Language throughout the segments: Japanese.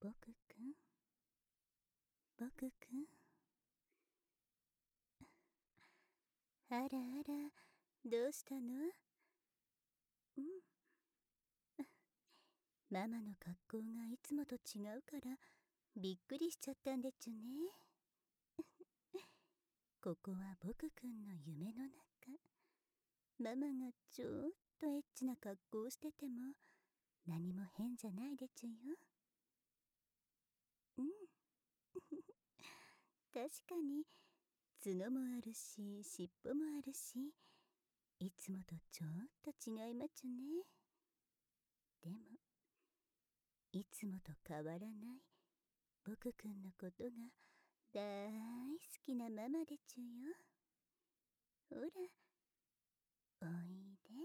僕くん、僕くん。あらあら、どうしたの？うん。ママの格好がいつもと違うからびっくりしちゃったんでちゅね。ここは僕くんの夢の中。ママがちょっとエッチな格好をしてても何も変じゃないでちゅよ。うん。確かに角もあるし尻尾もあるし、いつもとちょっと違いまちゅね。でもいつもと変わらない僕くんのことが大好きなママでちゅよ。ほら、おいで。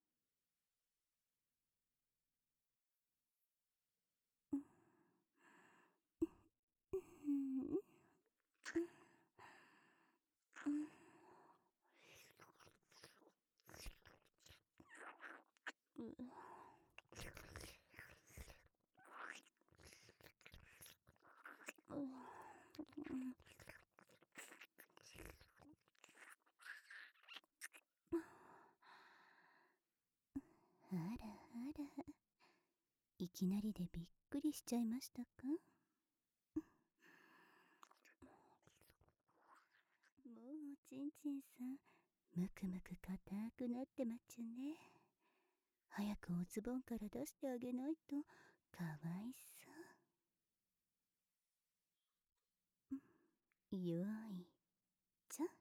あらあら、いきなりでびっくりしちゃいましたか？もうおちんちんさん、むくむく硬くなってまっちゅね。早くおズボンから出してあげないとかわいそう。よいちょ。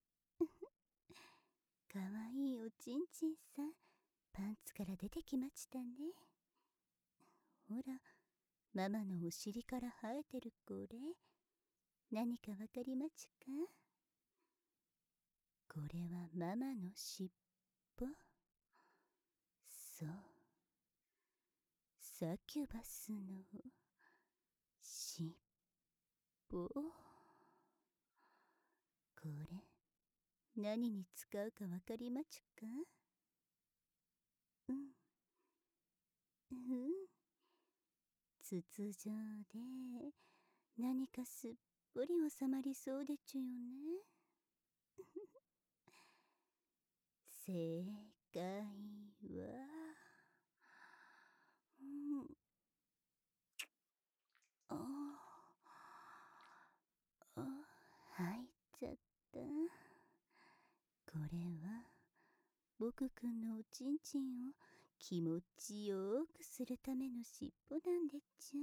かわいいおちんちんさん、パンツから出てきましたね。ほら、ママのお尻から生えてるこれ、何かわかりまちか？これはママの尻尾。そう、サキュバスの尻尾。これ何に使うかわかりまちか？うん、うん、筒状で何かすっぽり収まりそうでちゅよね。正解は、うん、ああ、入っちゃった。これは僕くんのおちんちんを気持ちよくするための尻尾なんでちゅ。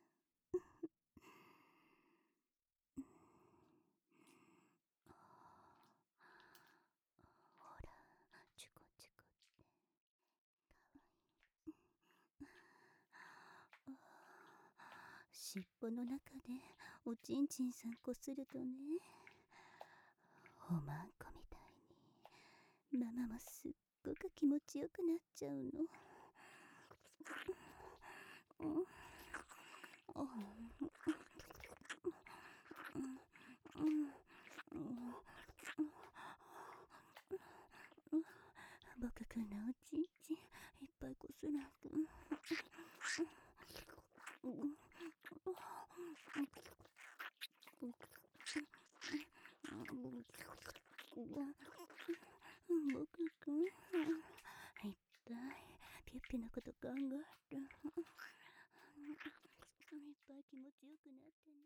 ほら、チュコチュコってかわいい。尻尾の中でおちんちんさんこするとね、おまんこみたいにママもすっごく気持ちよくなっちゃうの。うん、僕くんのおちんちんいっぱいこすらんと。僕くん、いっぱいピュッピュのこと考えて、いっぱい気持ちよくなってね。